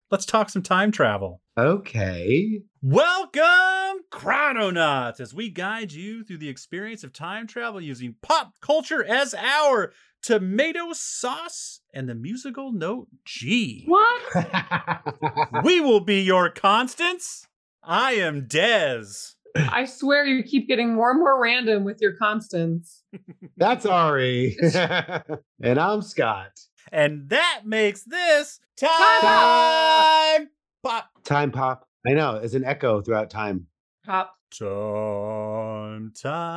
Let's talk some time travel. Okay. Welcome, Chrononauts, as we guide you through the experience of time travel using pop culture as our tomato sauce and the musical note G. What? We will be your constants. I am Dez. I swear you keep getting more and more random with your constants. That's Ari. And I'm Scott. And that makes this Time Pop. Time Pop. I know, it's an echo throughout time. Pop. Time.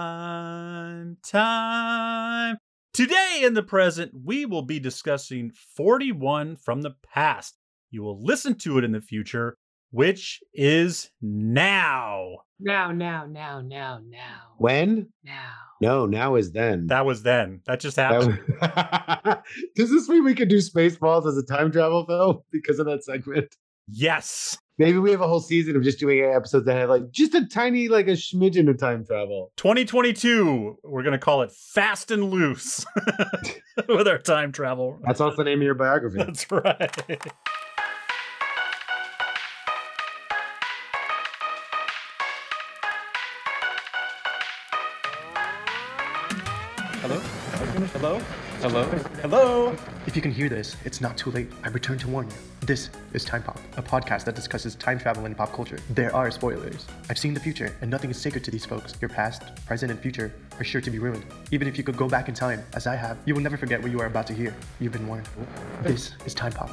Today in the present, we will be discussing 41 from the past. You will listen to it in the future, which is now. Now. When? Now. No, now is then. That was then. That just happened. Does this mean we could do Spaceballs as a time travel film because of that segment? Yes. Maybe we have a whole season of just doing episodes that have like just a tiny, like a smidgen of time travel. 2022, we're going to call it Fast and Loose with our time travel. That's also the name of your biography. That's right. Hello. If you can hear this, it's not too late. I return to warn you. This is Time Pop, a podcast that discusses time travel and pop culture. There are spoilers. I've seen the future, and nothing is sacred to these folks. Your past, present, and future are sure to be ruined. Even if you could go back in time, as I have, you will never forget what you are about to hear. You've been warned. This is Time Pop.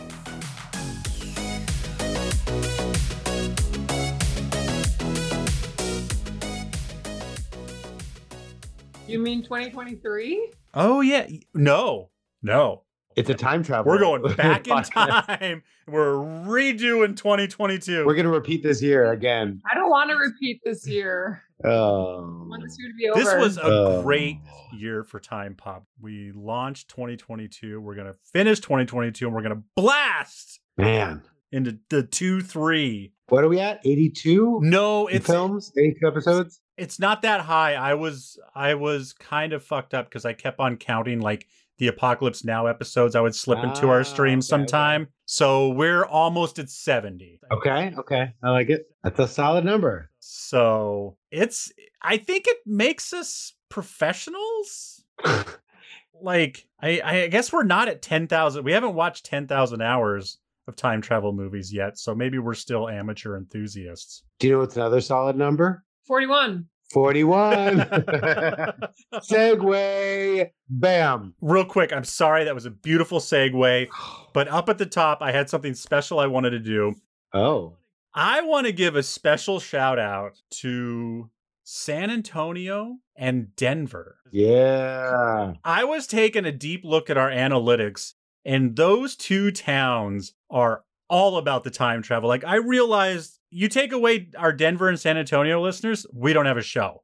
You mean 2023? Oh, yeah. No. It's a time travel. We're going back in time. We're redoing 2022. We're going to repeat this year again. I don't want to repeat this year. I Oh. want this year to be over. This was a great year for Time Pop. We launched 2022. We're going to finish 2022 and we're going to blast Man. into the 2-3. What are we at? 82? No, it's films? 82 episodes? It's not that high. I was kind of fucked up because I kept on counting like the Apocalypse Now episodes I would slip into our stream sometime. Okay. So we're almost at 70. Okay. I like it. That's a solid number. So I think it makes us professionals. Like, I guess we're not at 10,000. We haven't watched 10,000 hours of time travel movies yet. So maybe we're still amateur enthusiasts. Do you know what's another solid number? 41. 41. Segue. Bam. Real quick, I'm sorry. That was a beautiful segue. But up at the top, I had something special I wanted to do. Oh. I want to give a special shout out to San Antonio and Denver. Yeah. I was taking a deep look at our analytics, and those two towns are all about the time travel. Like, I realized you take away our Denver and San Antonio listeners, we don't have a show.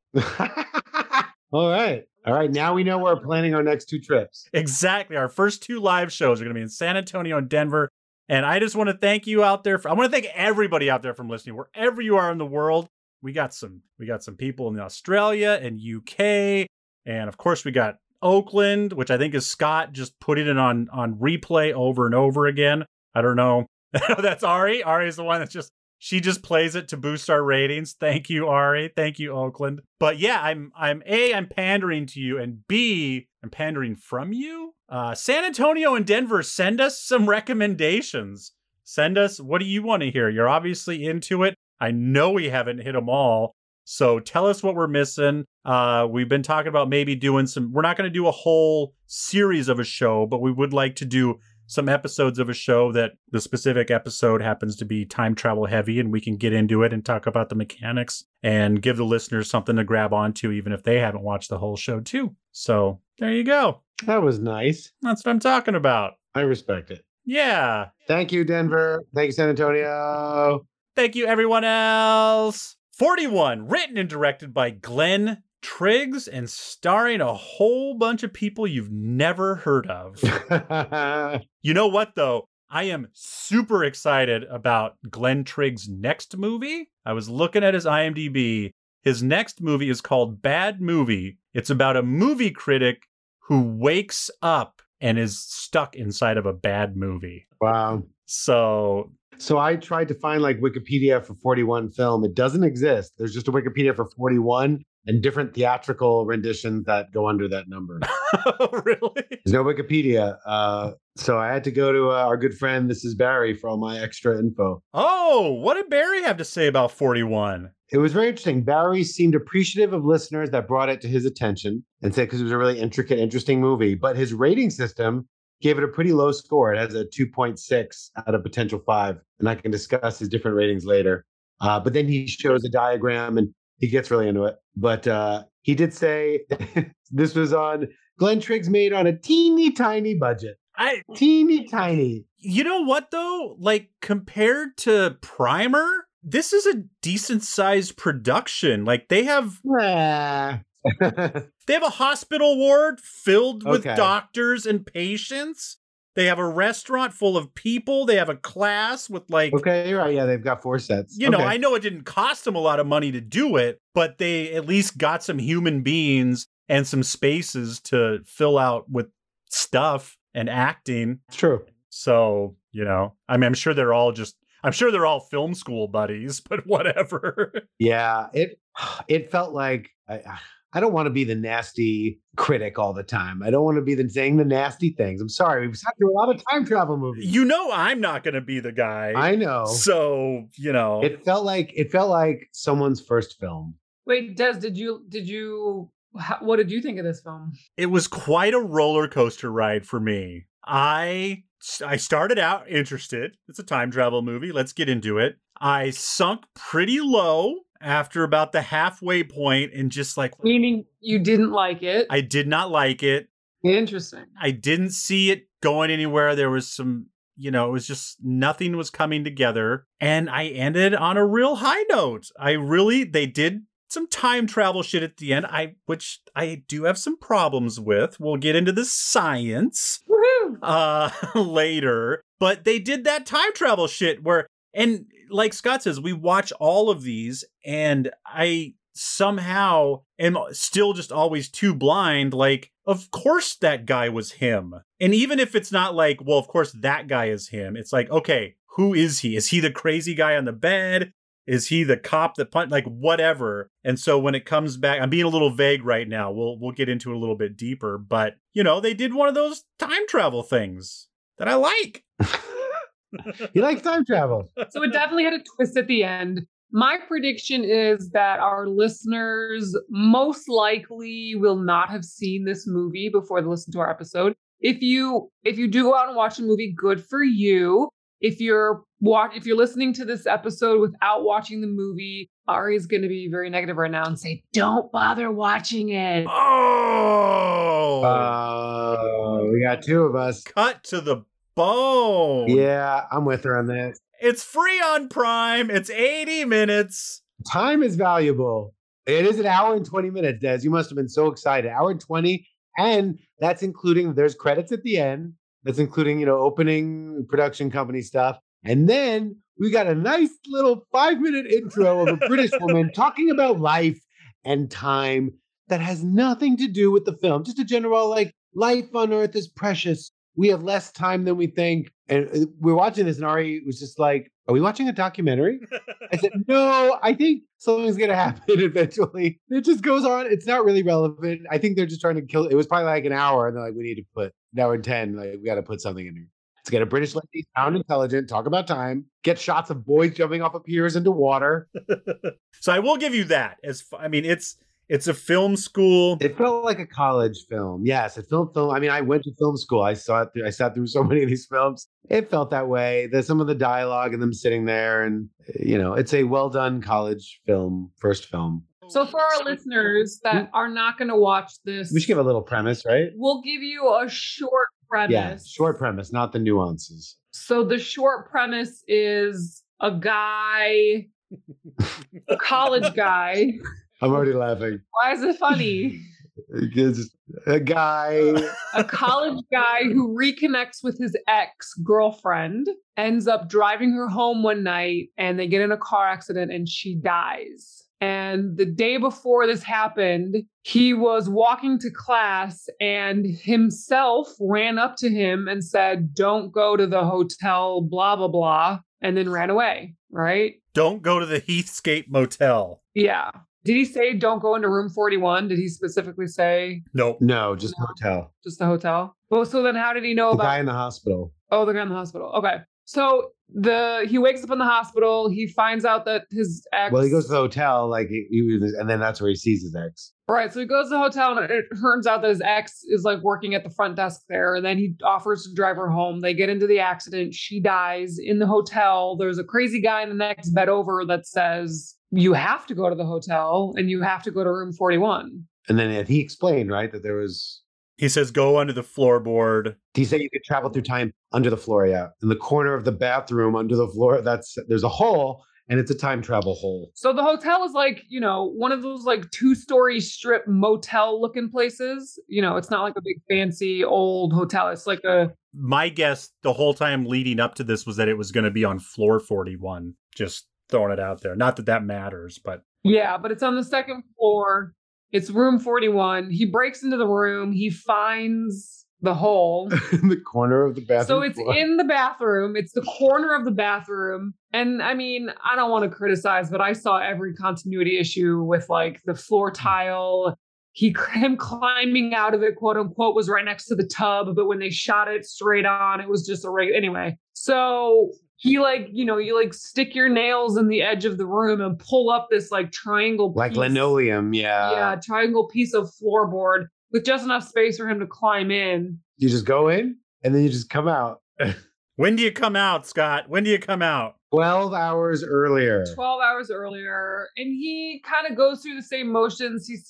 All right. Now we know we're planning our next two trips. Exactly. Our first two live shows are going to be in San Antonio and Denver. And I just want to thank you out there. I want to thank everybody out there from listening, wherever you are in the world. We got some people in Australia and UK. And of course, we got Oakland, which I think is Scott just putting it on replay over and over again. I don't know. That's Ari. Ari is the one she just plays it to boost our ratings. Thank you, Ari. Thank you, Oakland. But yeah, I'm pandering to you, and B, I'm pandering from you. San Antonio and Denver, send us some recommendations. Send us, what do you want to hear? You're obviously into it. I know we haven't hit them all. So tell us what we're missing. We've been talking about maybe doing we're not going to do a whole series of a show, but we would like to do some episodes of a show that the specific episode happens to be time travel heavy, and we can get into it and talk about the mechanics and give the listeners something to grab onto, even if they haven't watched the whole show too. So there you go. That was nice. That's what I'm talking about. I respect it. Yeah. Thank you, Denver. Thank you, San Antonio. Thank you, everyone else. 41, written and directed by Glenn Triggs and starring a whole bunch of people you've never heard of. You know what, though? I am super excited about Glenn Triggs' next movie. I was looking at his IMDb. His next movie is called Bad Movie. It's about a movie critic who wakes up and is stuck inside of a bad movie. Wow. So So I tried to find like Wikipedia for 41 film. It doesn't exist. There's just a Wikipedia for 41 and different theatrical renditions that go under that number. Really? There's no Wikipedia. So I had to go to our good friend, This is Barry, for all my extra info. Oh, what did Barry have to say about 41? It was very interesting. Barry seemed appreciative of listeners that brought it to his attention and said because it was a really intricate, interesting movie. But his rating system gave it a pretty low score. It has a 2.6 out of potential 5. And I can discuss his different ratings later. But then he shows a diagram and he gets really into it. But he did say this was on Glenn Triggs made on a teeny tiny budget. Teeny tiny. You know what though? Like compared to Primer, this is a decent sized production. Like they have they have a hospital ward filled with doctors and patients. They have a restaurant full of people. They have a class with like... Okay, you're right. Yeah, they've got 4 sets. You know, I know it didn't cost them a lot of money to do it, but they at least got some human beings and some spaces to fill out with stuff and acting. It's true. So, you know, I mean, I'm sure they're all film school buddies, but whatever. Yeah, it felt like... I don't want to be the nasty critic all the time. I don't want to be saying the nasty things. I'm sorry. We've sat through a lot of time travel movies. You know, I'm not going to be the guy. I know. So, you know, it felt like someone's first film. Wait, Des, what did you think of this film? It was quite a roller coaster ride for me. I started out interested. It's a time travel movie. Let's get into it. I sunk pretty low after about the halfway point and just like... Meaning you didn't like it? I did not like it. Interesting. I didn't see it going anywhere. There was some, you know, it was just nothing was coming together. And I ended on a real high note. They did some time travel shit at the end, which I do have some problems with. We'll get into the science later. But they did that time travel shit where... And like Scott says, we watch all of these and I somehow am still just always too blind. Like, of course that guy was him. And even if it's not like, well, of course that guy is him. It's like, okay, who is he? Is he the crazy guy on the bed? Is he the cop that punched? Like, whatever. And so when it comes back, I'm being a little vague right now. We'll get into it a little bit deeper. But, you know, they did one of those time travel things that I like. He likes time travel. So it definitely had a twist at the end. My prediction is that our listeners most likely will not have seen this movie before they listen to our episode. If you do go out and watch the movie, good for you. If you're listening to this episode without watching the movie, Ari is going to be very negative right now and say, "Don't bother watching it." Oh, we got 2 of us. Cut to the bone. Yeah, I'm with her on this. It's free on Prime. It's 80 minutes. Time is valuable. It is an hour and 20 minutes, Des. You must have been so excited. Hour and 20. And that's including, there's credits at the end. That's including, you know, opening production company stuff. And then we got a nice little 5-minute intro of a British woman talking about life and time that has nothing to do with the film. Just a general, like, life on Earth is precious. We have less time than we think. And we're watching this, and Ari was just like, "Are we watching a documentary?" I said, "No, I think something's going to happen eventually." It just goes on. It's not really relevant. I think they're just trying to kill. It was probably like an hour, and they're like, "We need to put an hour and 10. Like, we got to put something in here. Let's get a British lady, sound intelligent, talk about time, get shots of boys jumping off of piers into water." So I will give you that. It's a film school. It felt like a college film. Yes, it felt film. I mean, I went to film school. I sat through so many of these films. It felt that way. There's some of the dialogue and them sitting there, and you know, it's a well done college film, first film. So for our listeners that are not going to watch this, we should give a little premise, right? We'll give you a short premise. Yeah, short premise, not the nuances. So the short premise is a guy, a college guy. I'm already laughing. Why is it funny? Because a college guy who reconnects with his ex-girlfriend, ends up driving her home one night, and they get in a car accident and she dies. And the day before this happened, he was walking to class and himself ran up to him and said, "Don't go to the hotel, blah, blah, blah." and then ran away, right? Don't go to the Heathscape Motel. Yeah. Did he say don't go into room 41? Did he specifically say Nope. No, just hotel. just the hotel? Well, so then how did he know The about guy in the hospital. Oh, the guy in the hospital. Okay. So he wakes up in the hospital. He finds out that his ex. Well, he goes to the hotel, like and then that's where he sees his ex. Right. So he goes to the hotel, and it turns out that his ex is like working at the front desk there. And then he offers to drive her home. They get into the accident. She dies in the hotel. There's a crazy guy in the next bed over that says, you have to go to the hotel and you have to go to room 41. And then he explained, right, that there was. He says, go under the floorboard. He said you could travel through time under the floor, yeah. In the corner of the bathroom under the floor, there's a hole, and it's a time travel hole. So the hotel is like, one of those like 2-story strip motel looking places. It's not like a big fancy old hotel. It's like My guess the whole time leading up to this was that it was going to be on floor 41. Just throwing it out there. Not that that matters, but. Yeah, but it's on the second floor. It's room 41. He breaks into the room. He finds the hole. In the corner of the bathroom. So it's in the bathroom. It's the corner of the bathroom. And I mean, I don't want to criticize, but I saw every continuity issue with like the floor tile. Him climbing out of it, quote unquote, was right next to the tub. But when they shot it straight on, it was just a regular. Anyway, so he you like stick your nails in the edge of the room and pull up this like triangle piece. Like linoleum, yeah. Yeah, triangle piece of floorboard with just enough space for him to climb in. You just go in and then you just come out. When do you come out, Scott? When do you come out? 12 hours earlier. 12 hours earlier. And he kind of goes through the same motions. He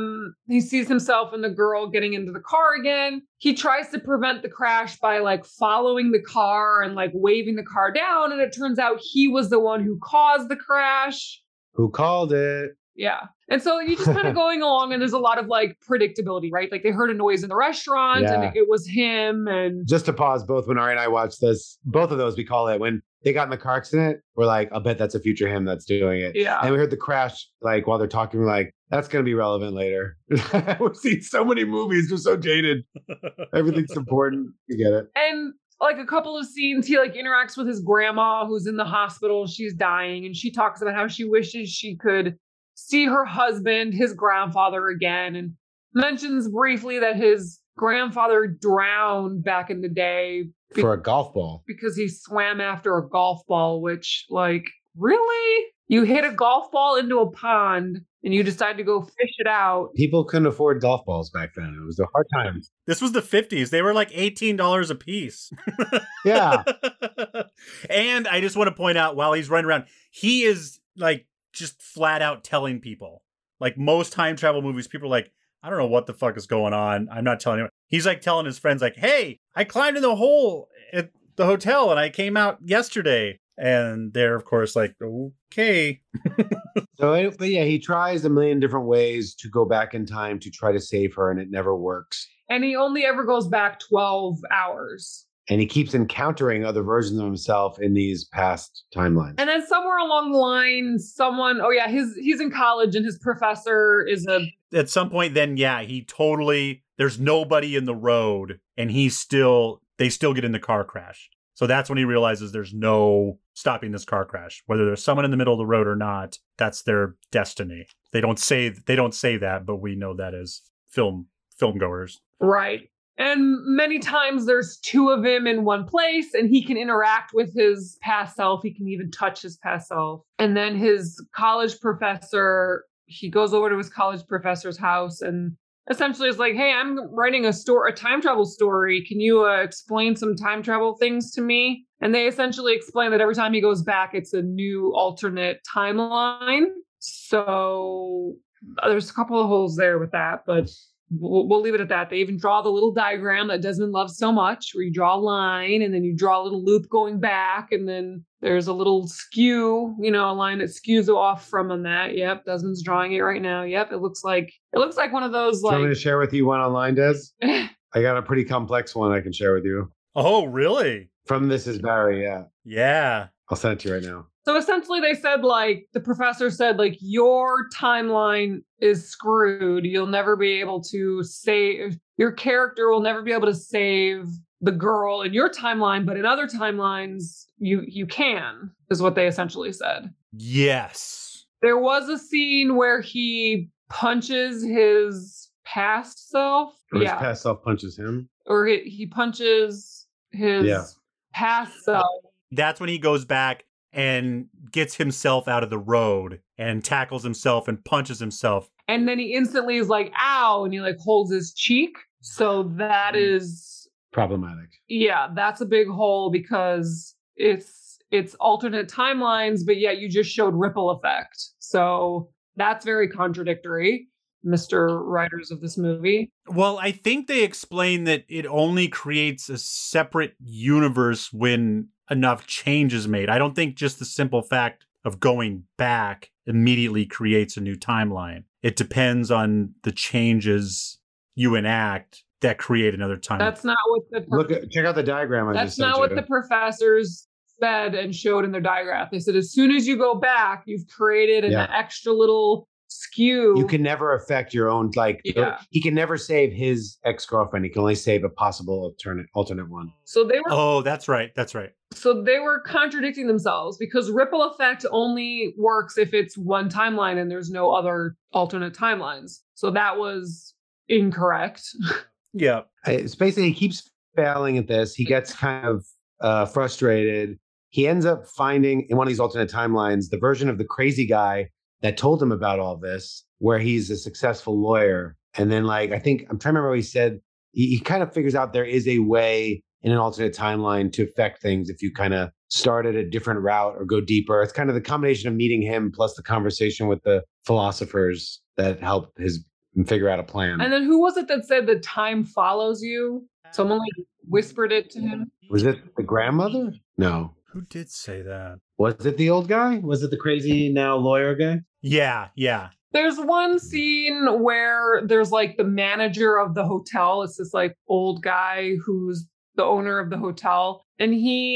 sees himself and the girl getting into the car again. He tries to prevent the crash by like following the car and like waving the car down. And it turns out he was the one who caused the crash. Who called it? Yeah. And so you just kind of going along, and there's a lot of like predictability, right? Like they heard a noise in the restaurant and it was him. And just to pause, both when Ari and I watched this, both of those we call it when they got in the car accident, we're like, I'll bet that's a future him that's doing it. Yeah. And we heard the crash, like while they're talking, we're like, that's going to be relevant later. We've seen so many movies, we're so jaded. Everything's important. You get it. And like a couple of scenes, he like interacts with his grandma who's in the hospital. She's dying, and she talks about how she wishes she could see her husband, his grandfather, again, and mentions briefly that his grandfather drowned back in the day for a golf ball because he swam after a golf ball, which, like, really? You hit a golf ball into a pond and you decide to go fish it out. People couldn't afford golf balls back then. It was a hard time. This was the 50s. They were like $18 a piece. Yeah. And I just want to point out, while he's running around, he is like just flat out telling people. Like most time travel movies, people are like, I don't know what the fuck is going on. I'm not telling anyone. He's like telling his friends like, hey, I climbed in the hole at the hotel and I came out yesterday. And they're, of course, like, okay. But yeah, he tries a million different ways to go back in time to try to save her, and it never works. And he only ever goes back 12 hours. And he keeps encountering other versions of himself in these past timelines. And then somewhere along the line, he's in college and his professor is at some point then, there's nobody in the road and they still get in the car crash. So that's when he realizes there's no stopping this car crash. Whether there's someone in the middle of the road or not, that's their destiny. They don't say that, but we know that as film goers. Right. And many times there's two of him in one place, and he can interact with his past self. He can even touch his past self. And then his college professor, he goes over to his college professor's house and essentially is like, hey, I'm writing a time travel story. Can you explain some time travel things to me? And they essentially explain that every time he goes back, it's a new alternate timeline. So there's a couple of holes there with that, but we'll leave it at that. They even draw the little diagram that Desmond loves so much, where you draw a line and then you draw a little loop going back, and then there's a little skew, a line that skews off from that. Yep, Desmond's drawing it right now. Yep, it looks like one of those. Like, do you want me to share with you one online, Des? I got a pretty complex one I can share with you. Oh, really? From This Is Barry, yeah. Yeah. I'll send it to you right now. So essentially they said, like, the professor said, like, your timeline is screwed. You'll never be able to save, your character will never be able to save the girl in your timeline, but in other timelines, you can, is what they essentially said. Yes. There was a scene where he punches his past self. Or his past self punches him. Or he punches his past self. That's when he goes back and gets himself out of the road and tackles himself and punches himself. And then he instantly is like, ow, and he like holds his cheek. So that is problematic. Yeah, that's a big hole because it's alternate timelines, but yet you just showed ripple effect. So that's very contradictory, Mr. Writers of this movie. Well, I think they explain that it only creates a separate universe when enough change is made. I don't think just the simple fact of going back immediately creates a new timeline. It depends on the changes you enact that create another timeline. That's not what check out the diagram. That's not what the professors said and showed in their diagram. They said as soon as you go back, you've created an extra little skew. You can never affect your own, he can never save his ex-girlfriend. He can only save a possible alternate one. So they were Oh, that's right. That's right. So they were contradicting themselves because ripple effect only works if it's one timeline and there's no other alternate timelines. So that was incorrect. Yeah. It's basically he keeps failing at this. He gets kind of frustrated. He ends up finding in one of these alternate timelines the version of the crazy guy that told him about all this, where he's a successful lawyer. And then I'm trying to remember what he said. He kind of figures out there is a way in an alternate timeline to affect things if you kind of start at a different route or go deeper. It's kind of the combination of meeting him plus the conversation with the philosophers that help him figure out a plan. And then who was it that said the time follows you? Someone whispered it to him. Was it the grandmother? No. Who did say that? Was it the old guy? Was it the crazy now lawyer guy? Yeah. There's one scene where there's the manager of the hotel. It's this old guy who's the owner of the hotel. And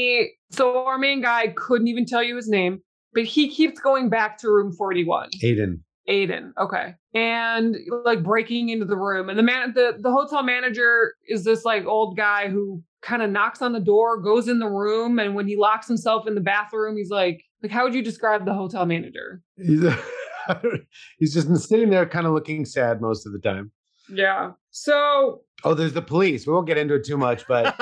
so our main guy couldn't even tell you his name, but he keeps going back to room 41. Aiden. Okay. And breaking into the room. And the hotel manager is this old guy who kind of knocks on the door, goes in the room. And when he locks himself in the bathroom, he's like, how would you describe the hotel manager? He's just sitting there kind of looking sad most of the time. Yeah. So. Oh, there's the police. We won't get into it too much, but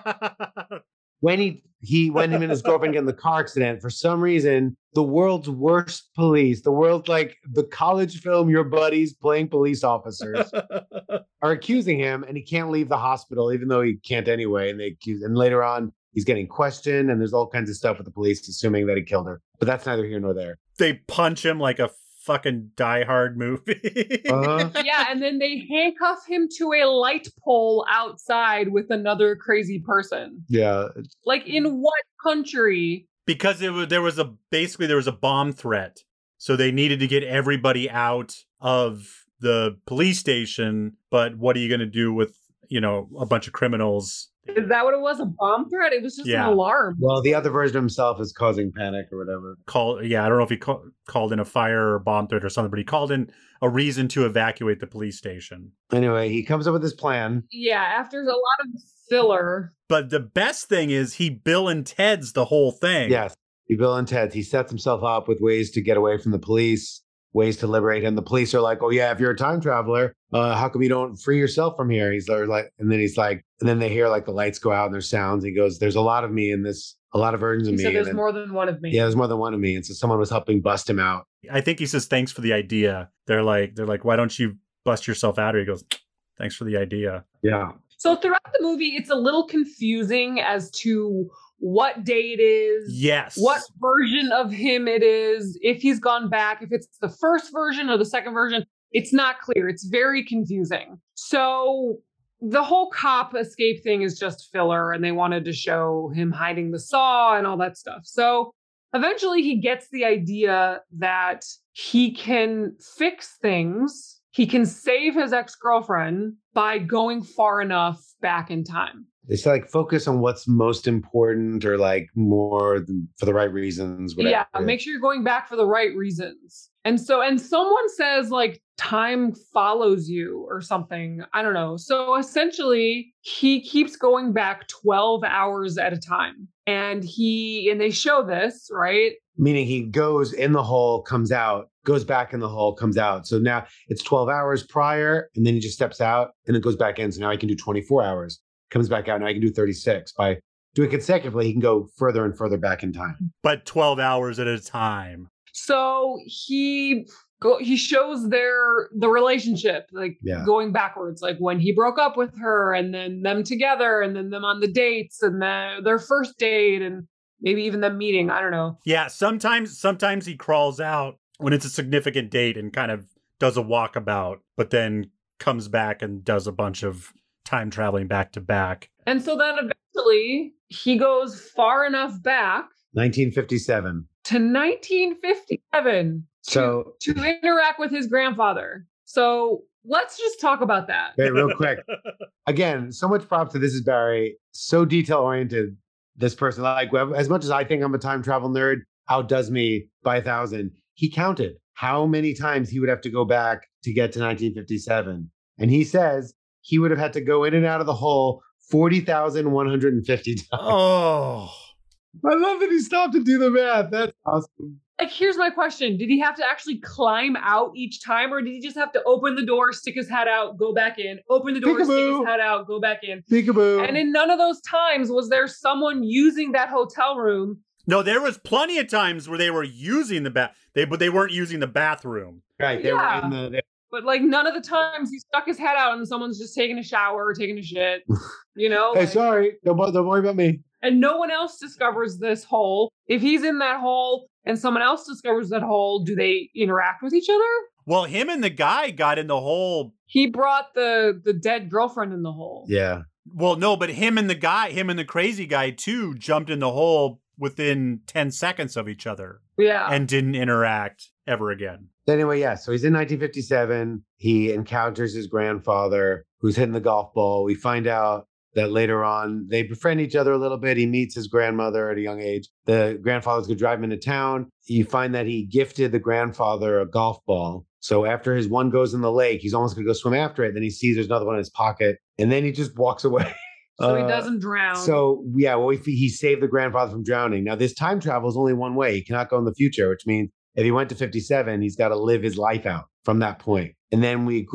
when him and his girlfriend get in the car accident, for some reason, the world's worst police, the college film Your Buddies playing police officers are accusing him, and he can't leave the hospital, even though he can't anyway. And later on, he's getting questioned, and there's all kinds of stuff with the police assuming that he killed her. But that's neither here nor there. They punch him like a fucking Die Hard movie. Yeah, and then they handcuff him to a light pole outside with another crazy person. Yeah. In what country? Because there was a bomb threat. So they needed to get everybody out of the police station, but what are you going to do with, a bunch of criminals? Is that what it was? A bomb threat? It was just an alarm. Well, the other version of himself is causing panic or whatever. I don't know if he called in a fire or bomb threat or something, but he called in a reason to evacuate the police station. Anyway, he comes up with this plan. Yeah, after a lot of filler. But the best thing is he Bill and Ted's the whole thing. Yes, he Bill and Ted. He sets himself up with ways to get away from the police, ways to liberate him. The police are like, oh yeah, if you're a time traveler, how come you don't free yourself from here? And then they hear the lights go out and there's sounds. He goes, there's a lot of me in this, a lot of versions of me. He said there's more than one of me. Yeah, there's more than one of me. And so someone was helping bust him out. I think he says, thanks for the idea. They're like, why don't you bust yourself out? Or he goes, thanks for the idea. Yeah. So throughout the movie, it's a little confusing as to what day it is. Yes. What version of him it is. If he's gone back, if it's the first version or the second version, it's not clear. It's very confusing. So the whole cop escape thing is just filler, and they wanted to show him hiding the saw and all that stuff. So eventually he gets the idea that he can fix things. He can save his ex-girlfriend by going far enough back in time. They say like focus on what's most important or like for the right reasons. Whatever. Yeah, make sure you're going back for the right reasons. And someone says like time follows you or something. I don't know. So essentially, he keeps going back 12 hours at a time. And they show this, right? Meaning he goes in the hole, comes out, goes back in the hole, comes out. So now it's 12 hours prior, and then he just steps out and then goes back in. So now he can do 24 hours, comes back out. Now he can do 36. By doing consecutively, he can go further and further back in time. But 12 hours at a time. So he shows the relationship, like going backwards, like when he broke up with her and then them together and then them on the dates and their first date and maybe even them meeting. I don't know. Yeah, sometimes he crawls out when it's a significant date and kind of does a walkabout, but then comes back and does a bunch of time traveling back to back. And so then eventually he goes far enough back 1957. To 1957 to interact with his grandfather. So let's just talk about that. Okay, real quick. Again, so much props to This Is Barry. So detail oriented. This person, like as much as I think I'm a time travel nerd, outdoes me by 1,000. He counted how many times he would have to go back to get to 1957. And he says he would have had to go in and out of the hole 40,150 times. Oh. I love that he stopped to do the math. That's awesome. Like, here's my question. Did he have to actually climb out each time, or did he just have to open the door, stick his head out, go back in, open the door, Peekaboo. stick his head out, go back in? Peekaboo. And in none of those times was there someone using that hotel room. No, there was plenty of times where they were using the but they weren't using the bathroom. Right. They were in the... But like none of the times he stuck his head out and someone's just taking a shower or taking a shit, you know? Hey, sorry. Don't worry about me. And no one else discovers this hole. If he's in that hole and someone else discovers that hole, do they interact with each other? Well, him and the guy got in the hole. He brought the dead girlfriend in the hole. Yeah. Well, no, but him and the crazy guy too jumped in the hole within 10 seconds of each other. Yeah. And didn't interact ever again. Anyway, yeah. So he's in 1957. He encounters his grandfather who's hitting the golf ball. We find out that later on they befriend each other a little bit. He meets his grandmother at a young age. The grandfather's going to drive him into town. You find that he gifted the grandfather a golf ball. So after his one goes in the lake, he's almost going to go swim after it. Then he sees there's another one in his pocket, and then he just walks away. So he doesn't drown. So yeah, well, he saved the grandfather from drowning. Now this time travel is only one way. He cannot go in the future, which means if he went to 57, he's got to live his life out from that point. And then we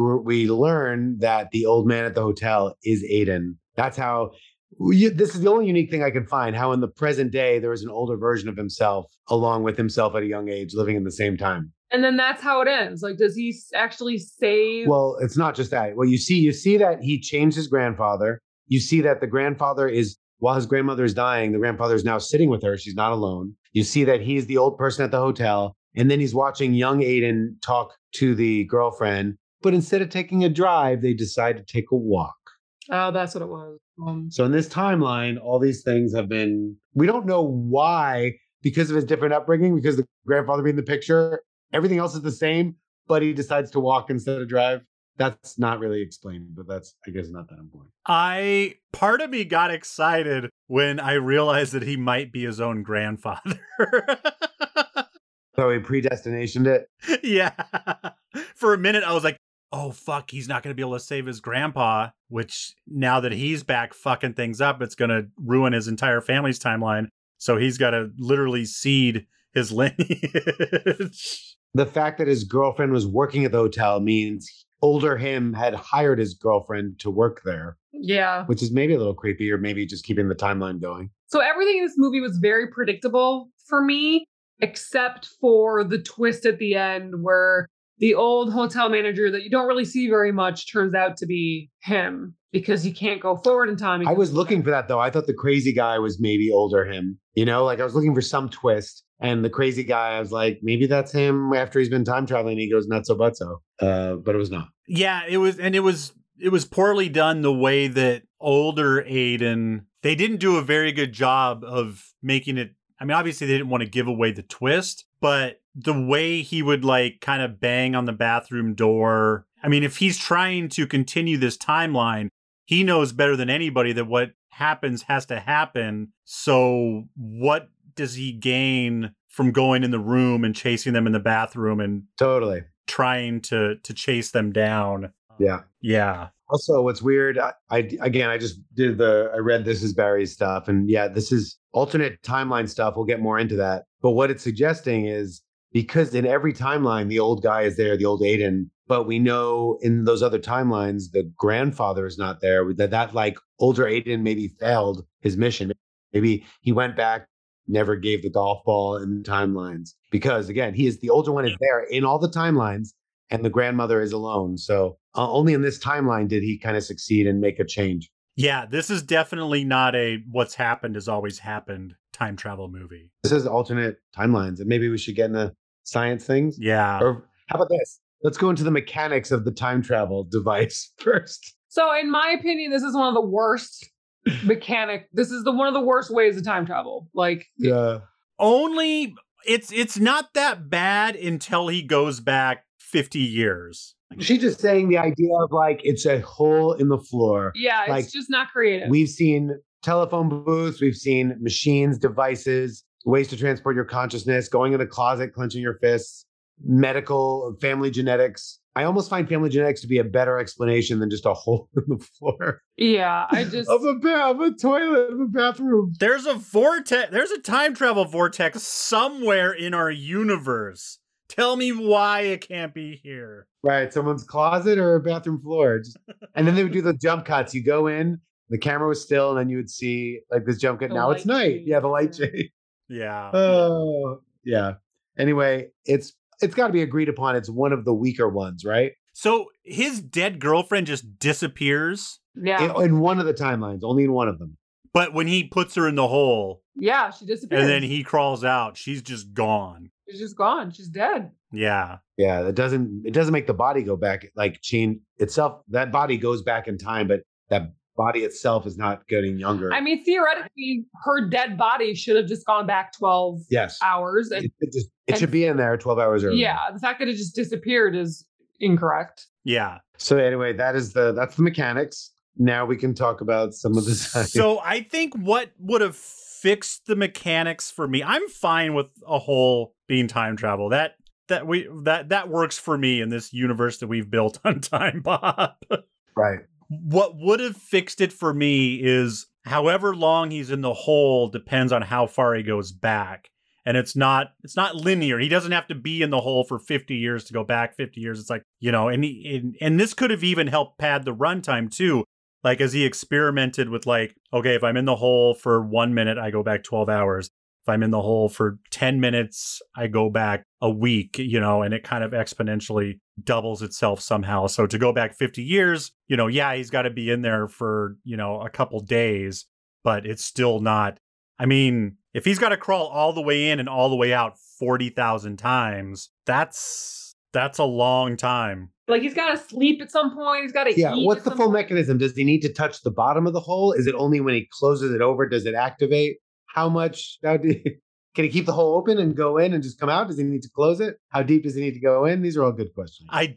learn that the old man at the hotel is Aiden. That's how. This is the only unique thing I can find. How in the present day there is an older version of himself, along with himself at a young age, living in the same time. And then that's how it ends. Like, does he actually save? Well, it's not just that. Well, you see that he changed his grandfather. You see that the grandfather is, while his grandmother is dying, the grandfather is now sitting with her. She's not alone. You see that he's the old person at the hotel. And then he's watching young Aiden talk to the girlfriend. But instead of taking a drive, they decide to take a walk. Oh, that's what it was. So in this timeline, all these things have been, we don't know why, because of his different upbringing, because the grandfather being in the picture, everything else is the same, but he decides to walk instead of drive. That's not really explained, but that's, I guess, not that important. Part of me got excited when I realized that he might be his own grandfather. So he predestinationed it? Yeah. For a minute, I was like, oh, fuck, he's not going to be able to save his grandpa, which now that he's back fucking things up, it's going to ruin his entire family's timeline. So he's got to literally seed his lineage. The fact that his girlfriend was working at the hotel means older him had hired his girlfriend to work there. Yeah. Which is maybe a little creepy, or maybe just keeping the timeline going. So everything in this movie was very predictable for me, except for the twist at the end where the old hotel manager that you don't really see very much turns out to be him because he can't go forward in time. I was looking for that, though. I thought the crazy guy was maybe older him. You know, like I was looking for some twist. And the crazy guy, I was like, maybe that's him after he's been time traveling. He goes not so but so. But it was not. Yeah, it was poorly done the way that older Aiden, they didn't do a very good job of making it. I mean, obviously they didn't want to give away the twist, but the way he would like kind of bang on the bathroom door. I mean, if he's trying to continue this timeline, he knows better than anybody that what happens has to happen. So what does he gain from going in the room and chasing them in the bathroom and Totally. trying to chase them down? Yeah. Yeah. Also, what's weird, I just I read This Is Barry's stuff, and yeah, this is alternate timeline stuff. We'll get more into that. But what it's suggesting is because in every timeline, the old guy is there, the old Aiden, but we know in those other timelines, the grandfather is not there. That like older Aiden maybe failed his mission. Maybe he went back, never gave the golf ball in the timelines because again, the older one is there in all the timelines and the grandmother is alone. So only in this timeline did he kind of succeed and make a change. Yeah, this is definitely not a what's happened has always happened time travel movie. This is alternate timelines, and maybe we should get into science things. Yeah. Or how about this? Let's go into the mechanics of the time travel device first. So, in my opinion, this is one of the worst This is one of the worst ways of time travel. Like, Yeah. Only it's not that bad until he goes back 50 years. She's just saying the idea of like it's a hole in the floor. yeah, it's Like, just not creative. We've seen telephone booths, we've seen machines, devices, ways to transport your consciousness, going in a closet, clenching your fists, medical, family genetics. I almost find family genetics to be a better explanation than just a hole in the floor Yeah, I just of a toilet, of a bathroom. There's a vortex, there's a time travel vortex somewhere in our universe. Tell me why it can't be here. Right, someone's closet or a bathroom floor. And then they would do the jump cuts. You go in, the camera was still, and then you would see like this jump cut. The Now it's light night. change. Yeah, the light change. Yeah. Oh, yeah. Anyway, it's got to be agreed upon. It's one of the weaker ones, right? So his dead girlfriend just disappears, yeah, In one of the timelines, only in one of them. but when he puts her in the hole yeah, she disappeared. and then he crawls out, she's just gone. She's just gone. She's dead. Yeah. Yeah, it doesn't make the body go back, like change itself. That body goes back in time, but that body itself is not getting younger. I mean, theoretically, her dead body should have just gone back 12 yes, hours. And it should be in there 12 hours earlier. yeah, the fact that it just disappeared is incorrect. Yeah. So anyway, that's the mechanics. Now we can talk about some of the science. So I think what would have fixed the mechanics for me, I'm fine with a hole being time travel. That works for me in this universe that we've built on Time Bob. Right. What would have fixed it for me is however long he's in the hole depends on how far he goes back. And it's not linear. He doesn't have to be in the hole for 50 years to go back 50 years. It's like, and this could have even helped pad the runtime too. Like as he experimented with like, okay, if I'm in the hole for 1 minute, I go back 12 hours. If I'm in the hole for 10 minutes, I go back a week, and it kind of exponentially doubles itself somehow. So to go back 50 years, yeah, he's got to be in there for, a couple days, but it's still not. I mean, if he's got to crawl all the way in and all the way out 40,000 times, that's a long time. Like he's got to sleep at some point. He's got to eat. What's at the some full point. mechanism? Does he need to touch the bottom of the hole? Is it only when he closes it over does it activate? How much? Can he keep the hole open and go in and just come out? Does he need to close it? How deep does he need to go in? These are all good questions. I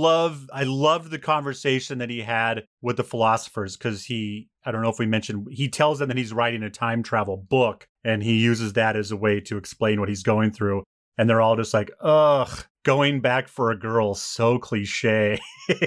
loved the conversation that he had with the philosophers because I don't know if we mentioned, he tells them that he's writing a time travel book and he uses that as a way to explain what he's going through. And they're all just like, ugh, going back for a girl, so cliche.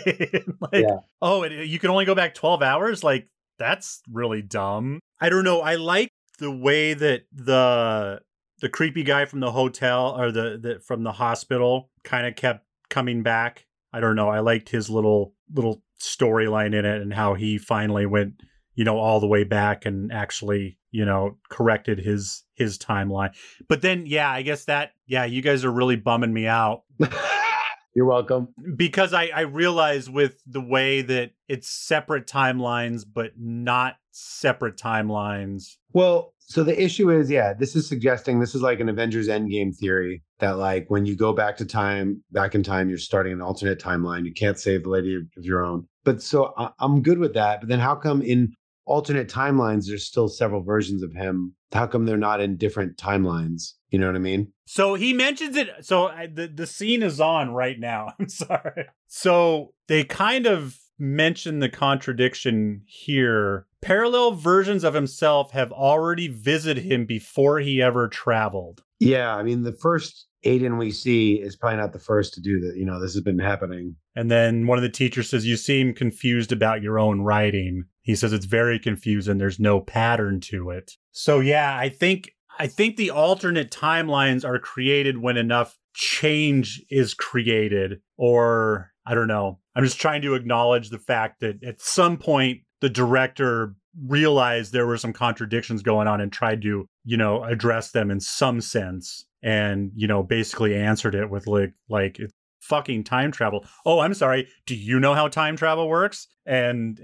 Oh, you can only go back 12 hours? Like, that's really dumb. I don't know. I like the way that the creepy guy from the hotel or from the hospital kind of kept coming back. I don't know. I liked his little storyline in it and how he finally went, all the way back and actually, corrected his timeline. But then, yeah, I guess you guys are really bumming me out. You're welcome. Because I realize with the way that it's separate timelines, but not separate timelines. Well, so the issue is, this is suggesting this is like an Avengers Endgame theory that like when you go back in time, you're starting an alternate timeline. You can't save the lady of your own. But so I'm good with that. But then how come in alternate timelines, there's still several versions of him? How come they're not in different timelines? You know what I mean? So he mentions it. So the scene is on right now. I'm sorry. So they kind of mention the contradiction here parallel versions of himself have already visited him before he ever traveled. Yeah, I mean, the first Aiden we see is probably not the first to do that. You know, this has been happening. And then one of the teachers says, you seem confused about your own writing. He says it's very confusing. There's no pattern to it. So yeah, I think the alternate timelines are created when enough change is created, or I don't know. I'm just trying to acknowledge the fact that at some point the director realized there were some contradictions going on and tried to, address them in some sense, and, basically answered it with like it's fucking time travel. Oh, I'm sorry. Do you know how time travel works? And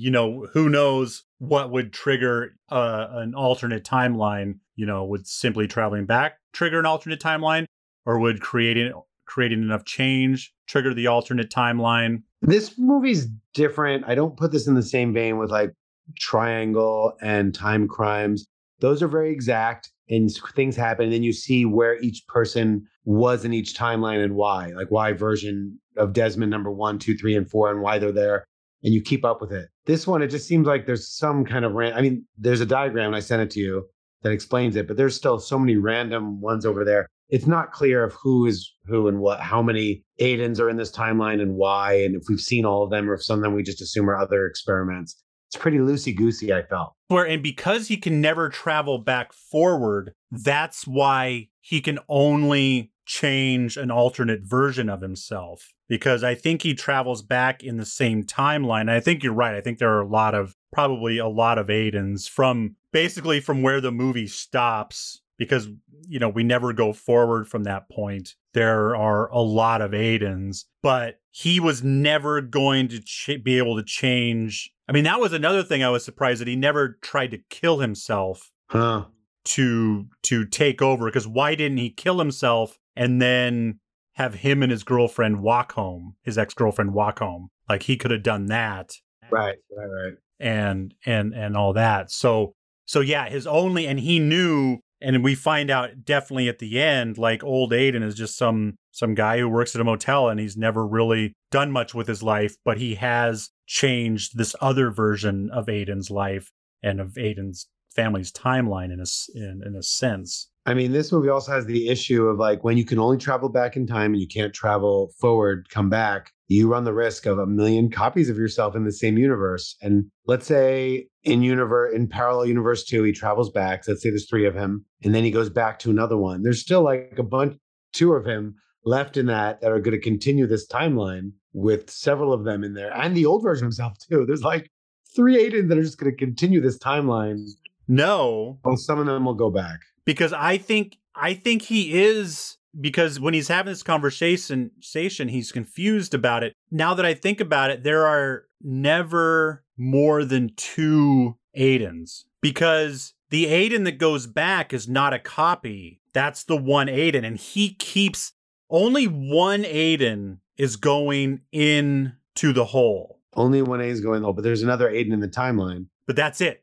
who knows what would trigger an alternate timeline? Would simply traveling back trigger an alternate timeline, or would creating enough change trigger the alternate timeline? This movie's different. I don't put this in the same vein with like Triangle and Time Crimes. Those are very exact and things happen. And then you see where each person was in each timeline and why, like why version of Desmond number 1, 2, 3, and 4, and why they're there. And you keep up with it. This one, it just seems like there's some kind of there's a diagram, and I sent it to you, that explains it, but there's still so many random ones over there. It's not clear of who is who and what, how many Aidens are in this timeline and why, and if we've seen all of them or if some of them we just assume are other experiments. It's pretty loosey-goosey, I felt. And because he can never travel back forward, that's why he can only change an alternate version of himself. Because I think he travels back in the same timeline. And I think you're right. I think there are probably a lot of Aidens from where the movie stops, because, we never go forward from that point. There are a lot of Aidens, but he was never going to be able to change. I mean, that was another thing I was surprised that he never tried to kill himself to take over. Because why didn't he kill himself and then have him and his girlfriend walk home, his ex-girlfriend walk home? Like, he could have done that. Right. And all that. So yeah, and he knew, and we find out definitely at the end, like old Aiden is just some guy who works at a motel and he's never really done much with his life, but he has changed this other version of Aiden's life and of Aiden's family's timeline in a sense. I mean, this movie also has the issue of like when you can only travel back in time and you can't travel forward, come back, you run the risk of 1 million copies of yourself in the same universe. And let's say in parallel universe 2, he travels back. So let's say there's 3 of him, and then he goes back to another one. There's still like 2 of him left in that are going to continue this timeline with several of them in there, and the old version of himself too. There's like 3 Aidens that are just going to continue this timeline. No. Well, some of them will go back. Because I think he is, because when he's having this conversation, he's confused about it. Now that I think about it, there are never more than 2 Aidens, because the Aiden that goes back is not a copy. That's the one Aiden, and he keeps only one Aiden is going into the hole. Only one A is going in the hole, but there's another Aiden in the timeline. But that's it.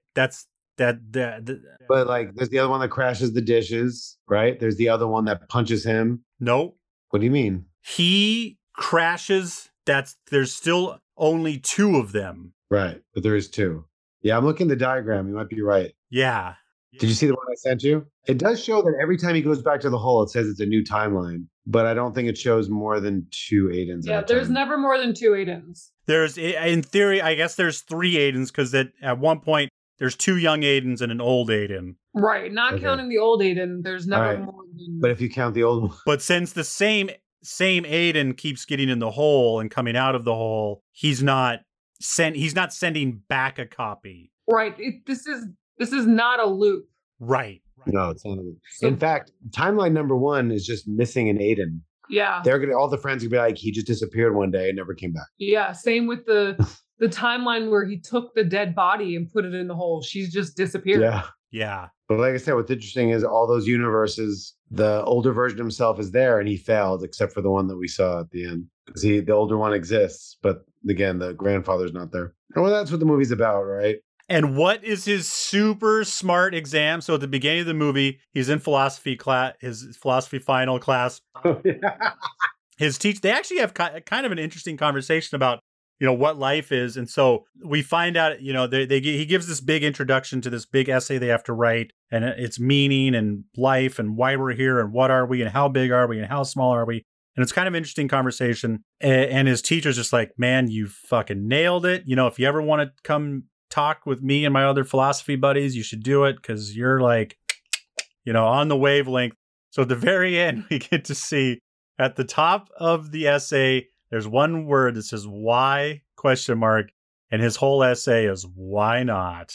But like, there's the other one that crashes the dishes, right? There's the other one that punches him. Nope. What do you mean? He crashes. There's still only 2 of them. Right. But there is 2. Yeah, I'm looking at the diagram. You might be right. Yeah. Did you see the one I sent you? It does show that every time he goes back to the hole, it says it's a new timeline. But I don't think it shows more than 2 Aidens. Yeah, there's never more than 2 Aidens. There's, in theory, I guess there's 3 Aidens, because at one point, there's 2 young Aidens and an old Aiden. Right. Not counting the old Aiden, there's never more than... But if you count the old one... But since the same Aiden keeps getting in the hole and coming out of the hole, he's not sending back a copy. Right. This is not a loop. Right. No, it's not a loop. In fact, timeline number 1 is just missing an Aiden. Yeah. All the friends would be like, he just disappeared one day and never came back. Yeah. Same with the timeline where he took the dead body and put it in the hole. She's just disappeared. Yeah. But like I said, what's interesting is all those universes, the older version of himself is there and he failed, except for the one that we saw at the end. Because the older one exists, but again, the grandfather's not there. And well, that's what the movie's about, right? And what is his super smart exam? So at the beginning of the movie, he's in philosophy class, his philosophy final class. His teacher, they actually have kind of an interesting conversation about what life is. And so we find out, he gives this big introduction to this big essay they have to write, and its meaning and life and why we're here and what are we and how big are we and how small are we. And it's kind of an interesting conversation. And his teacher's just like, man, you fucking nailed it. If you ever want to come talk with me and my other philosophy buddies, you should do it because you're like, on the wavelength. So at the very end, we get to see at the top of the essay, there's one word that says why ? And his whole essay is why not?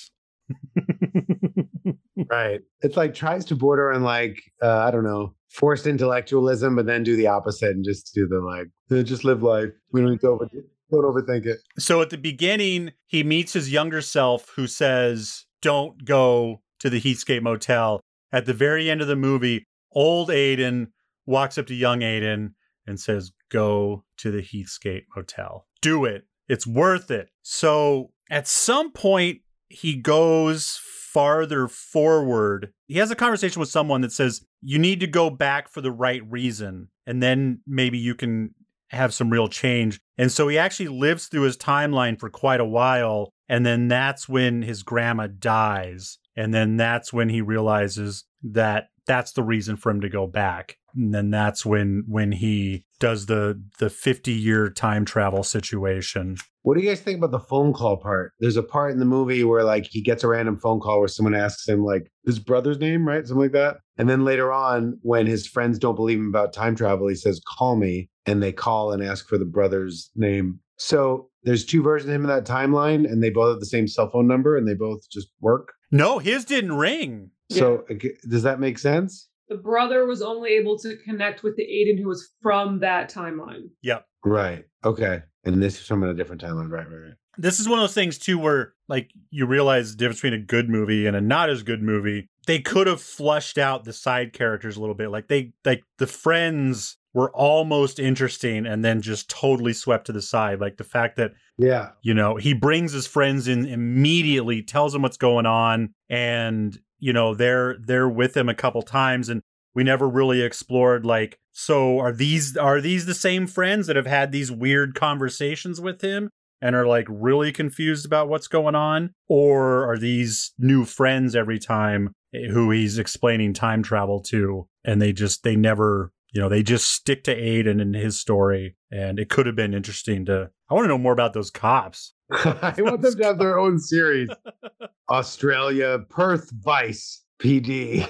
Right. It's like tries to border on like, I don't know, forced intellectualism, but then do the opposite and just do just live life. We don't need to don't overthink it. So at the beginning, he meets his younger self who says, don't go to the Heathscape Motel. At the very end of the movie, old Aiden walks up to young Aiden and says, go to the Heathscape Motel. Do it. It's worth it. So at some point, he goes farther forward. He has a conversation with someone that says, you need to go back for the right reason, and then maybe you can have some real change. And so he actually lives through his timeline for quite a while, and then that's when his grandma dies. And then that's when he realizes that that's the reason for him to go back. And then that's when he does the 50-year time travel situation. What do you guys think about the phone call part? There's a part in the movie where like he gets a random phone call where someone asks him like his brother's name, right? Something like that. And then later on, when his friends don't believe him about time travel, he says, call me. And they call and ask for the brother's name. So there's two versions of him in that timeline, and they both have the same cell phone number, and they both just work. No, his didn't ring. So does that make sense? The brother was only able to connect with the Aiden who was from that timeline. Yep. Right. Okay. And this is from a different timeline. Right. This is one of those things, too, where like you realize the difference between a good movie and a not as good movie. They could have flushed out the side characters a little bit. Like the friends were almost interesting and then just totally swept to the side. Like the fact that, he brings his friends in immediately, tells them what's going on. And, they're with him a couple times. And we never really explored like, so are these the same friends that have had these weird conversations with him and are like really confused about what's going on? Or are these new friends every time who he's explaining time travel to? And they never, they just stick to Aiden and his story. And it could have been interesting I want to know more about those cops. I want them to have their own series. Australia, Perth Vice PD.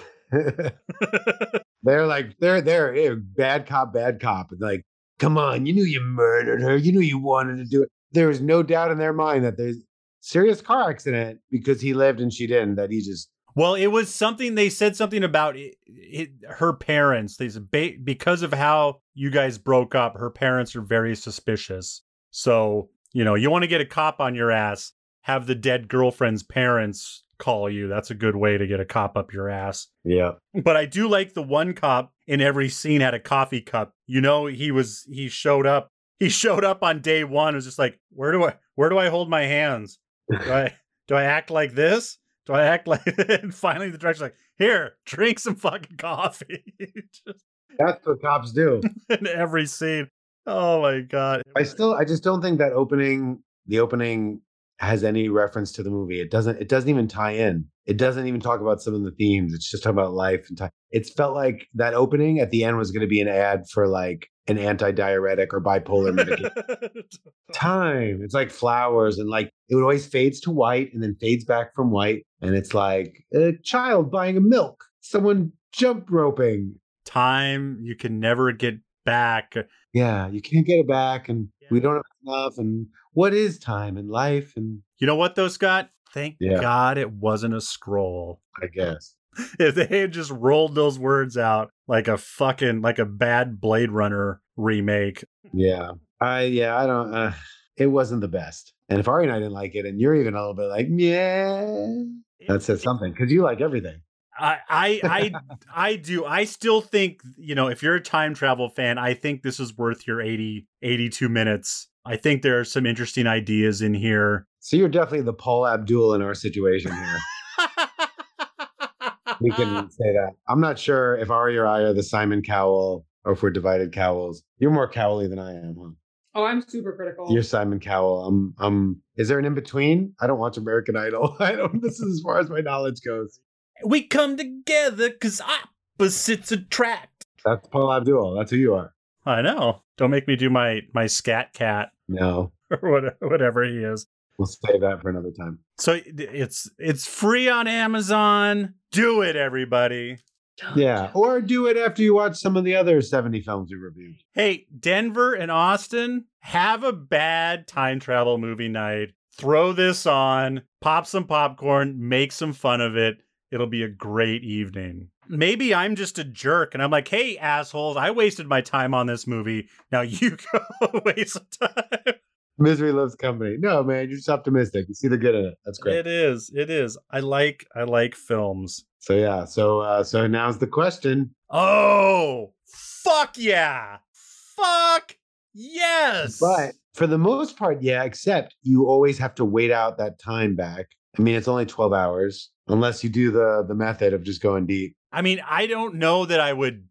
They're bad cop. And like, come on, you knew you murdered her. You knew you wanted to do it. There is no doubt in their mind that there's serious car accident because he lived and she didn't, that he just. Well, it was something, they said something about her parents. They said, because of how you guys broke up, her parents are very suspicious. So, you want to get a cop on your ass, have the dead girlfriend's parents call you. That's a good way to get a cop up your ass. Yeah. But I do like the one cop in every scene had a coffee cup. He showed up on day one. It was just like, where do I hold my hands? Do I act like this? Do I act like, and finally the director's like, here, drink some fucking coffee. That's what cops do. In every scene. Oh my God. I just don't think that the opening has any reference to the movie. It doesn't even tie in. It doesn't even talk about some of the themes. It's just talking about life and time. It's felt like that opening at the end was going to be an ad for like an anti-diuretic or bipolar medication. Time. It's like flowers, and like it would always fades to white and then fades back from white. And it's like a child buying a milk, someone jump roping. Time you can never get back. Yeah, you can't get it back, and we don't have enough. And what is time and life? And you know what, though, Scott? Thank God it wasn't a scroll. I guess. If they had just rolled those words out like a bad Blade Runner remake. Yeah. I don't, it wasn't the best. And if Ari and I didn't like it, and you're even a little bit like, that says something, because you like everything. I do. I still think, if you're a time travel fan, I think this is worth your 82 minutes. I think there are some interesting ideas in here. So you're definitely the Paul Abdul in our situation here. We can say that. I'm not sure if Ari or I are the Simon Cowell or if we're divided Cowells. You're more Cowley than I am, huh? Oh, I'm super critical. You're Simon Cowell. Is there an in between? I don't watch American Idol. This is as far as my knowledge goes. We come together because opposites attract. That's Paul Abdul. That's who you are. I know. Don't make me do my scat cat No, or whatever he is. we'll save that for another time. So it's free on Amazon. Do it, everybody. Yeah, or do it after you watch some of the other 70 films we reviewed. Hey, Denver and Austin, have a bad time travel movie night. Throw this on, pop some popcorn, make some fun of it. It'll be a great evening. Maybe I'm just a jerk and I'm like, hey, assholes, I wasted my time on this movie. Now you go waste some time. Misery loves company. No, man, you're just optimistic. You see the good in it. That's great. It is. I like films. So yeah, so now's the question. Oh, fuck yeah. Fuck yes. But for the most part, yeah, except you always have to wait out that time back. I mean, it's only 12 hours unless you do the method of just going deep. I mean, I don't know that I would,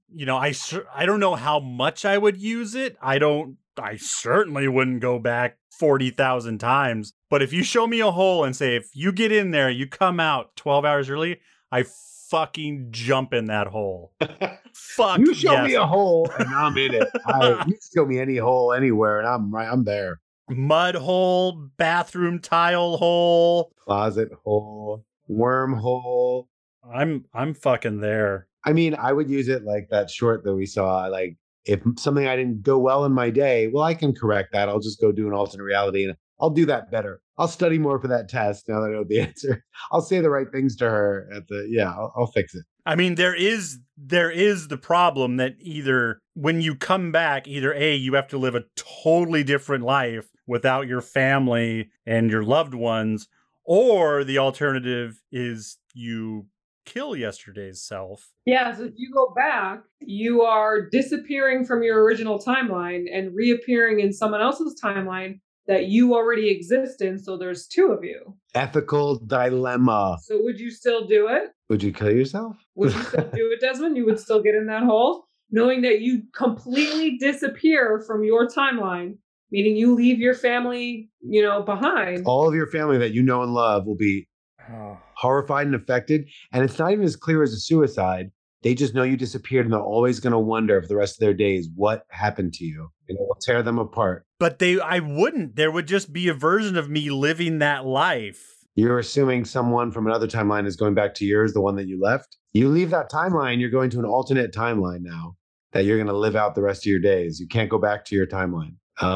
I don't know how much I would use it. I certainly wouldn't go back 40,000 times. But if you show me a hole and say, if you get in there, you come out 12 hours early, I fucking jump in that hole. Fuck. You show yes. me a hole and I'm in it. You show me any hole anywhere and I'm there. Mud hole, bathroom tile hole, Closet hole, wormhole. I'm fucking there. I mean, I would use it like that short that we saw. Like, if something I didn't go well in my day, well, I can correct that. I'll just go do an alternate reality and I'll do that better. I'll study more for that test now that I know the answer. I'll say the right things to her I'll fix it. I mean, there is the problem that either when you come back, either A, you have to live a totally different life without your family and your loved ones, or the alternative is you kill yesterday's self. Yeah, so if you go back, you are disappearing from your original timeline and reappearing in someone else's timeline that you already exist in, so there's two of you. Ethical dilemma. So would you still do it? Would you kill yourself? Would you still do it, Desmond? You would still get in that hole, knowing that you completely disappear from your timeline, meaning you leave your family, behind. All of your family that you know and love will be horrified and affected. And it's not even as clear as a suicide. They just know you disappeared and they're always going to wonder for the rest of their days what happened to you. It will tear them apart. But I wouldn't. There would just be a version of me living that life. You're assuming someone from another timeline is going back to yours, the one that you left. You leave that timeline, you're going to an alternate timeline now that you're going to live out the rest of your days. You can't go back to your timeline.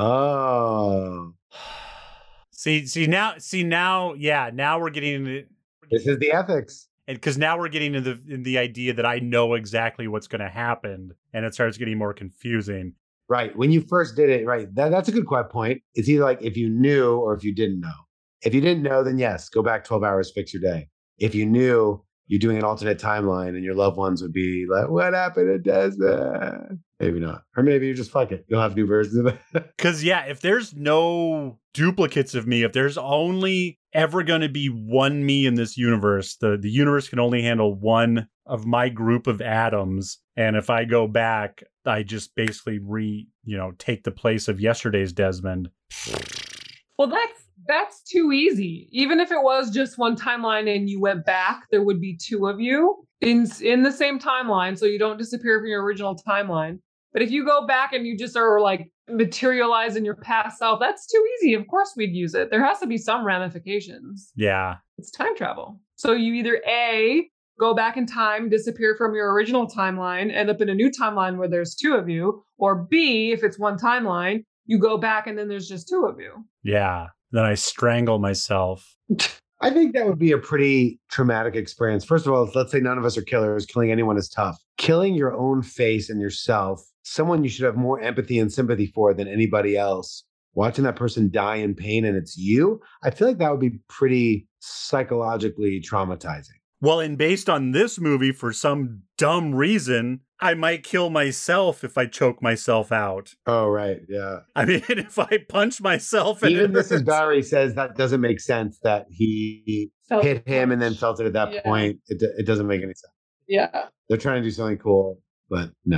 Oh. See now, yeah, now we're getting into This is the ethics. And because now we're getting into the idea that I know exactly what's going to happen, and it starts getting more confusing. Right. When you first did it, right. That's a good point. It's either like if you knew or if you didn't know. If you didn't know, then yes, go back 12 hours, fix your day. If you knew, you're doing an alternate timeline and your loved ones would be like, what happened to Desmond? Maybe not. Or maybe you just fuck it. You'll have new versions of it. Because, yeah, if there's no duplicates of me, if there's only ever going to be one me in this universe, the universe can only handle one of my group of atoms. And if I go back, I just basically take the place of yesterday's Desmond. Well, that's too easy. Even if it was just one timeline and you went back, there would be two of you in the same timeline, so you don't disappear from your original timeline. But if you go back and you just are like materialize in your past self, that's too easy. Of course we'd use it. There has to be some ramifications. Yeah. It's time travel. So you either A, go back in time, disappear from your original timeline, end up in a new timeline where there's two of you, or B, if it's one timeline, you go back and then there's just two of you. Yeah. Then I strangle myself. I think that would be a pretty traumatic experience. First of all, let's say none of us are killers. Killing anyone is tough. Killing your own face and yourself, someone you should have more empathy and sympathy for than anybody else, watching that person die in pain and it's you, I feel like that would be pretty psychologically traumatizing. Well, and based on this movie, for some dumb reason, I might kill myself if I choke myself out. Oh, right. Yeah. I mean, if I punch myself and even Mrs. Barry says that doesn't make sense, that he hit him and then felt it at that point. It doesn't make any sense. Yeah. They're trying to do something cool, but no.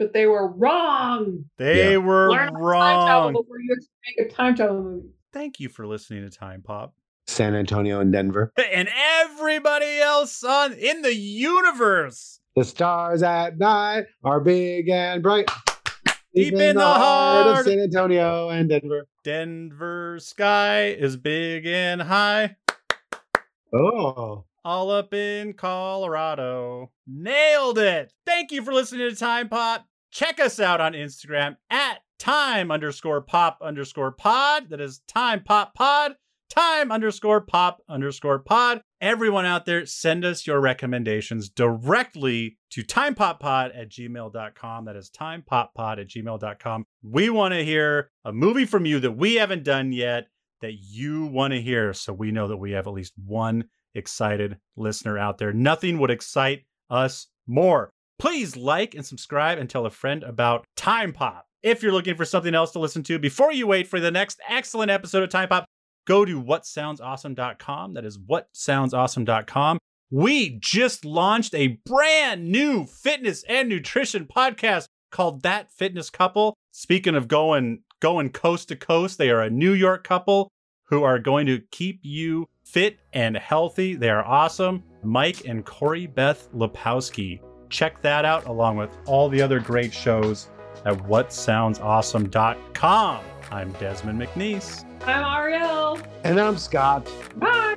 But they were wrong. They were Learn about time wrong. travel before you make a time travel movie. Thank you for listening to Time Pop. San Antonio and Denver. And everybody else in the universe. The stars at night are big and bright. Deep in the heart of San Antonio and Denver. Denver sky is big and high. Oh. All up in Colorado. Nailed it. Thank you for listening to Time Pop. Check us out on Instagram at time_pop_pod. That is Time Pop Pod. Time_pop_pod. Everyone out there, send us your recommendations directly to timepoppod@gmail.com. That is timepoppod@gmail.com. We want to hear a movie from you that we haven't done yet that you want to hear, so we know that we have at least one excited listener out there. Nothing would excite us more. Please like and subscribe and tell a friend about Time Pop. If you're looking for something else to listen to before you wait for the next excellent episode of Time Pop, go to whatsoundsawesome.com. That is whatsoundsawesome.com. We just launched a brand new fitness and nutrition podcast called That Fitness Couple. Speaking of going coast to coast, they are a New York couple who are going to keep you fit and healthy. They are awesome. Mike and Corey Beth Lepowski. Check that out along with all the other great shows at whatsoundsawesome.com. I'm Desmond McNeese. I'm Ariel. And I'm Scott. Bye.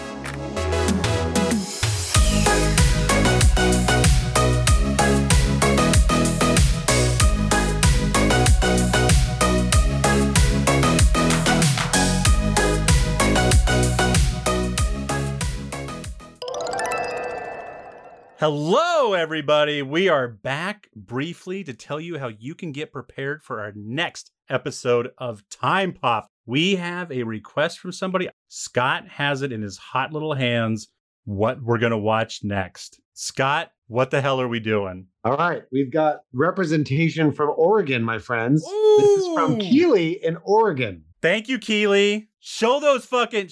Hello, everybody. We are back briefly to tell you how you can get prepared for our next episode of Time Pop. We have a request from somebody. Scott has it in his hot little hands what we're going to watch next. Scott, what the hell are we doing? All right. We've got representation from Oregon, my friends. Ooh. This is from Keeley in Oregon. Thank you, Keeley. Show those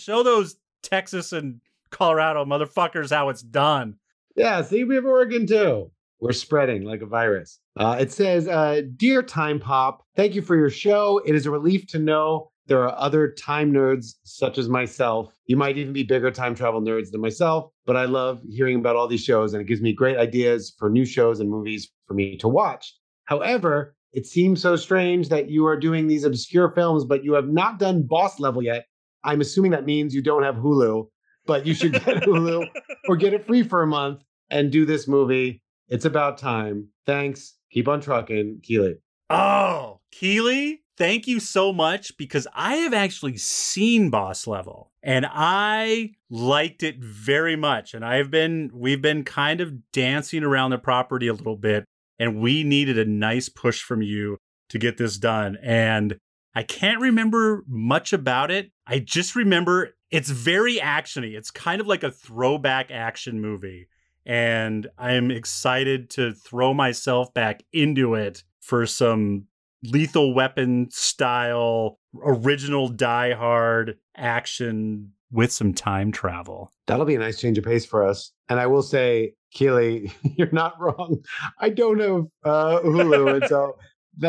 Texas and Colorado motherfuckers how it's done. Yeah, see, we have Oregon too. We're spreading like a virus. It says, Dear Time Pop, thank you for your show. It is a relief to know there are other time nerds such as myself. You might even be bigger time travel nerds than myself, but I love hearing about all these shows and it gives me great ideas for new shows and movies for me to watch. However, it seems so strange that you are doing these obscure films, but you have not done Boss Level yet. I'm assuming that means you don't have Hulu, but you should get Hulu or get it free for a month and do this movie. It's about time. Thanks. Keep on trucking. Keeley. Oh, Keeley, thank you so much because I have actually seen Boss Level and I liked it very much. And we've been kind of dancing around the property a little bit and we needed a nice push from you to get this done. And I can't remember much about it. I just remember it's very actiony. It's kind of like a throwback action movie. And I'm excited to throw myself back into it for some Lethal Weapon style, original Die Hard action with some time travel. That'll be a nice change of pace for us. And I will say, Keeley, you're not wrong. I don't have Hulu. And so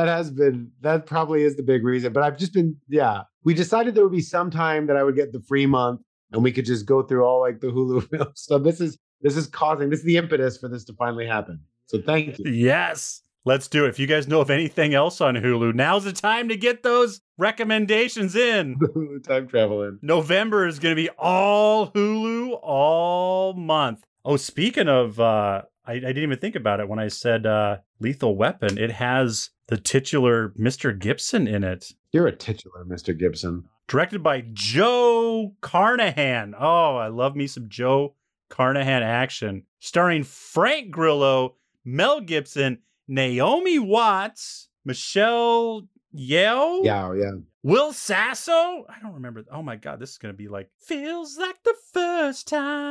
that probably is the big reason. But I've just been, we decided there would be some time that I would get the free month and we could just go through all like the Hulu films. So this is the impetus for this to finally happen. So thank you. Yes, let's do it. If you guys know of anything else on Hulu, now's the time to get those recommendations in. Time travel in. November is going to be all Hulu all month. Oh, speaking of, I didn't even think about it when I said Lethal Weapon. It has the titular Mr. Gibson in it. You're a titular Mr. Gibson. Directed by Joe Carnahan. Oh, I love me some Joe Carnahan action, starring Frank Grillo, Mel Gibson, Naomi Watts, Michelle Yeoh, yeah, Will Sasso. I don't remember. Oh my God, this is going to be like, feels like the first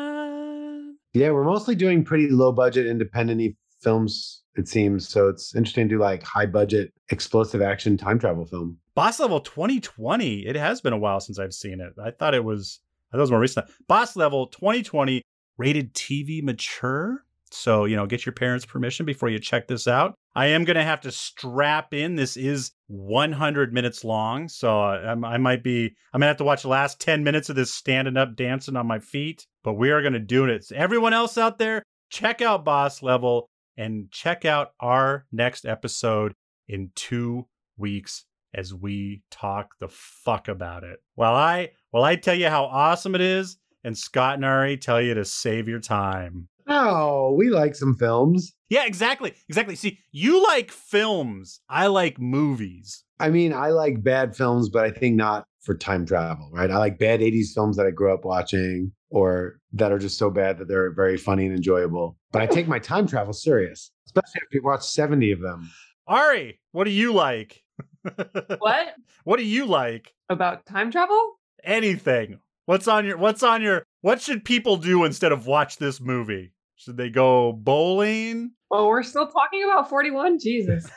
time. Yeah, we're mostly doing pretty low budget independent-y films, it seems. So it's interesting to do like high budget, explosive action time travel film. Boss Level 2020. It has been a while since I've seen it. I thought it was more recent. Boss Level 2020. Rated TV mature. So, get your parents' permission before you check this out. I am going to have to strap in. This is 100 minutes long. So I'm going to have to watch the last 10 minutes of this standing up, dancing on my feet. But we are going to do it. So everyone else out there, check out Boss Level and check out our next episode in 2 weeks as we talk the fuck about it. While I tell you how awesome it is, and Scott and Ari tell you to save your time. Oh, we like some films. Yeah, exactly. See, you like films. I like movies. I mean, I like bad films, but I think not for time travel, right? I like bad 80s films that I grew up watching or that are just so bad that they're very funny and enjoyable. But I take my time travel serious, especially if you watch 70 of them. Ari, what do you like? What? What do you like? About time travel? Anything. What should people do instead of watch this movie? Should they go bowling? Oh, we're still talking about 41? Jesus.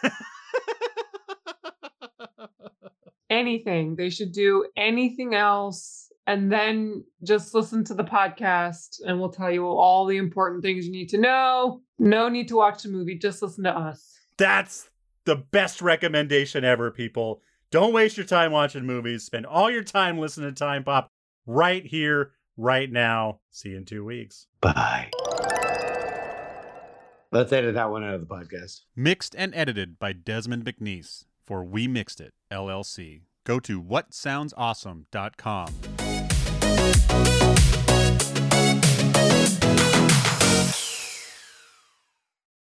Anything. They should do anything else and then just listen to the podcast and we'll tell you all the important things you need to know. No need to watch the movie. Just listen to us. That's the best recommendation ever, people. Don't waste your time watching movies. Spend all your time listening to Time Pop right here, right now. See you in 2 weeks. Bye. Let's edit that one out of the podcast. Mixed and edited by Desmond McNeese for We Mixed It, LLC. Go to whatsoundsawesome.com.